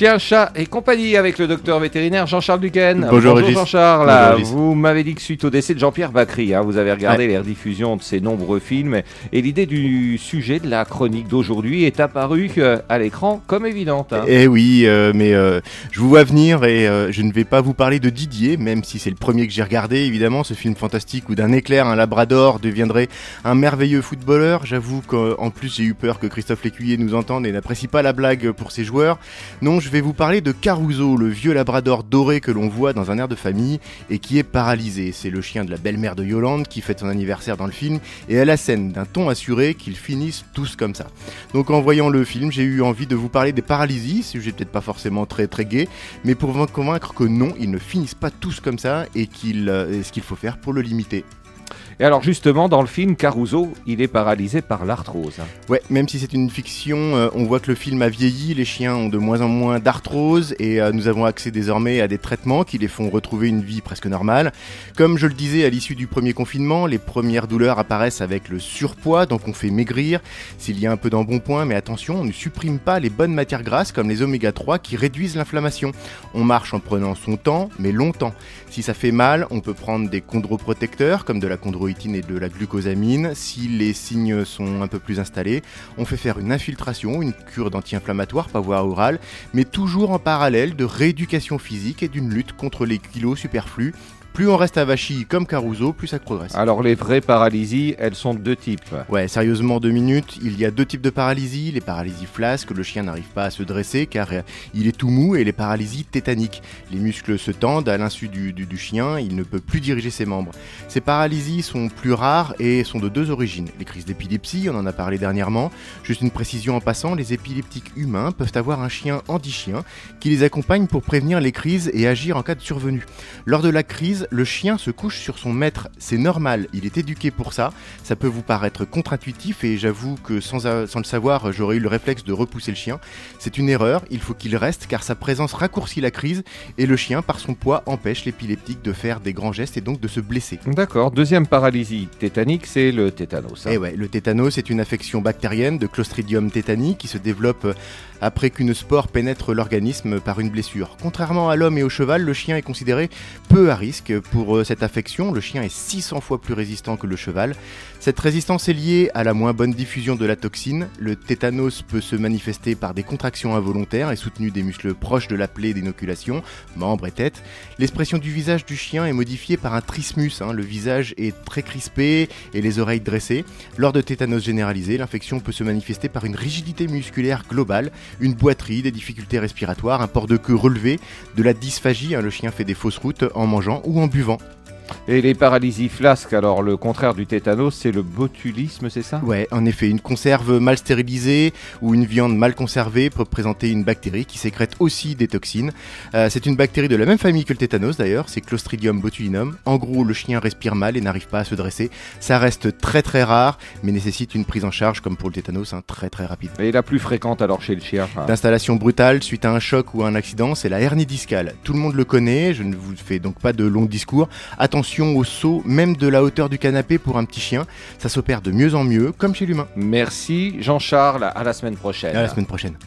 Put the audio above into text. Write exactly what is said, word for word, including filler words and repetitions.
Chien, chat et compagnie avec le docteur vétérinaire Jean-Charles Duquesne. Bonjour, Bonjour Jean-Charles. Bonjour, Régis. Vous m'avez dit que suite au décès de Jean-Pierre Bacri, hein, vous avez regardé ouais. les rediffusions de ces nombreux films et l'idée du sujet de la chronique d'aujourd'hui est apparue euh, à l'écran comme évidente. Hein. Eh oui, euh, mais euh, je vous vois venir et euh, je ne vais pas vous parler de Didier, même si c'est le premier que j'ai regardé, évidemment, ce film fantastique où d'un éclair, un labrador deviendrait un merveilleux footballeur. J'avoue qu'en plus j'ai eu peur que Christophe Lécuyer nous entende et n'apprécie pas la blague pour ses joueurs. Non, je vais vous parler de Caruso, le vieux labrador doré que l'on voit dans un air de famille et qui est paralysé. C'est le chien de la belle-mère de Yolande qui fête son anniversaire dans le film et elle assène d'un ton assuré qu'ils finissent tous comme ça. Donc en voyant le film, j'ai eu envie de vous parler des paralysies, sujet peut-être pas forcément très très gai, mais pour vous convaincre que non, ils ne finissent pas tous comme ça et qu'il, euh, ce qu'il faut faire pour le limiter. Et alors justement, dans le film, Caruso, il est paralysé par l'arthrose. Ouais, même si c'est une fiction, euh, on voit que le film a vieilli, les chiens ont de moins en moins d'arthrose et euh, nous avons accès désormais à des traitements qui les font retrouver une vie presque normale. Comme je le disais à l'issue du premier confinement, les premières douleurs apparaissent avec le surpoids, donc on fait maigrir s'il y a un peu d'embonpoint, mais attention, on ne supprime pas les bonnes matières grasses comme les oméga trois qui réduisent l'inflammation. On marche en prenant son temps, mais longtemps. Si ça fait mal, on peut prendre des chondroprotecteurs comme de la chondroïtine et de la glucosamine. Si les signes sont un peu plus installés, on fait faire une infiltration, une cure d'anti-inflammatoire par voie orale, mais toujours en parallèle de rééducation physique et d'une lutte contre les kilos superflus. Plus on reste avachi comme Caruso, plus ça progresse. Alors les vraies paralysies, elles sont de deux types. Ouais, sérieusement, deux minutes. Il y a deux types de paralysie. Les paralysies flasques, le chien n'arrive pas à se dresser car euh, il est tout mou, et les paralysies tétaniques. Les muscles se tendent à l'insu du, du, du chien, il ne peut plus diriger ses membres. Ces paralysies sont plus rares et sont de deux origines. Les crises d'épilepsie, on en a parlé dernièrement. Juste une précision en passant, les épileptiques humains peuvent avoir un chien handi-chien qui les accompagne pour prévenir les crises et agir en cas de survenue. Lors de la crise, le chien se couche sur son maître, c'est normal, il est éduqué pour ça. Ça peut vous paraître contre-intuitif et j'avoue que sans, a, sans le savoir, j'aurais eu le réflexe de repousser le chien. C'est une erreur, il faut qu'il reste car sa présence raccourcit la crise et le chien, par son poids, empêche l'épileptique de faire des grands gestes et donc de se blesser. D'accord, deuxième paralysie tétanique, c'est le tétanos. Hein. Et ouais, le tétanos est une affection bactérienne de Clostridium tetani qui se développe après qu'une spore pénètre l'organisme par une blessure. Contrairement à l'homme et au cheval, le chien est considéré peu à risque pour cette affection. Le chien est six cents fois plus résistant que le cheval. Cette résistance est liée à la moins bonne diffusion de la toxine. Le tétanos peut se manifester par des contractions involontaires et soutenues des muscles proches de la plaie d'inoculation, membres et tête. L'expression du visage du chien est modifiée par un trismus. Hein. Le visage est très crispé et les oreilles dressées. Lors de tétanos généralisé, l'infection peut se manifester par une rigidité musculaire globale, une boiterie, des difficultés respiratoires, un port de queue relevé, de la dysphagie, hein, le chien fait des fausses routes en mangeant ou en buvant. Et les paralysies flasques, alors le contraire du tétanos, c'est le botulisme, c'est ça ? Ouais, en effet, une conserve mal stérilisée ou une viande mal conservée peut présenter une bactérie qui sécrète aussi des toxines. Euh, c'est une bactérie de la même famille que le tétanos d'ailleurs, c'est Clostridium botulinum. En gros, le chien respire mal et n'arrive pas à se dresser. Ça reste très très rare, mais nécessite une prise en charge, comme pour le tétanos, hein, très très rapide. Et la plus fréquente alors chez le chien ? Hein. D'installation brutale suite à un choc ou à un accident, c'est la hernie discale. Tout le monde le connaît, je ne vous fais donc pas de longs discours. Attention au saut, même de la hauteur du canapé pour un petit chien. Ça s'opère de mieux en mieux, comme chez l'humain. Merci Jean-Charles, à la semaine prochaine. À la semaine prochaine.